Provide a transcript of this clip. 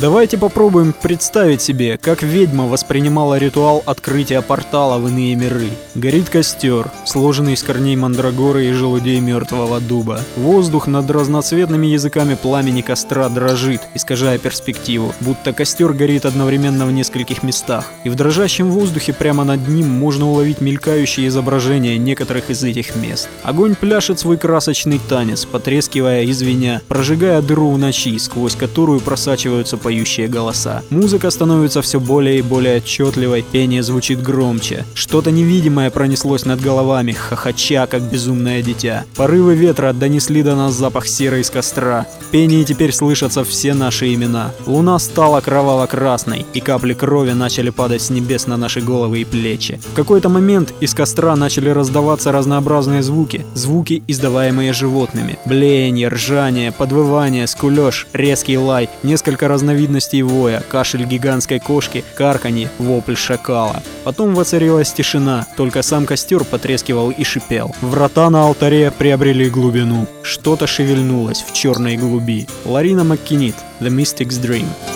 Давайте попробуем представить себе, как ведьма воспринимала ритуал открытия портала в иные миры. Горит костер, сложенный из корней мандрагоры и желудей мертвого дуба. Воздух над разноцветными языками пламени костра дрожит, искажая перспективу, будто костер горит одновременно в нескольких местах. И в дрожащем воздухе прямо над ним можно уловить мелькающие изображения некоторых из этих мест. Огонь пляшет свой красочный танец, потрескивая и звеня, прожигая дыру в ночи, сквозь которую просачиваются поющие голоса. Музыка становится все более и более отчетливой, пение звучит громче. Что-то невидимое пронеслось над головами, хохоча, как безумное дитя. Порывы ветра донесли до нас запах серы из костра. В пении теперь слышатся все наши имена. Луна стала кроваво-красной, и капли крови начали падать с небес на наши головы и плечи. В какой-то момент из костра начали раздаваться разнообразные звуки, издаваемые животными. Блеяние, ржание, подвывание, скулёж, резкий лай, несколько разновидностей воя, кашель гигантской кошки, карканье, вопль шакала. Потом воцарилась тишина, только сам костер потрескивал и шипел. Врата на алтаре приобрели глубину. Что-то шевельнулось в черной глуби. Ларина МакКиннит, The Mystic's Dream.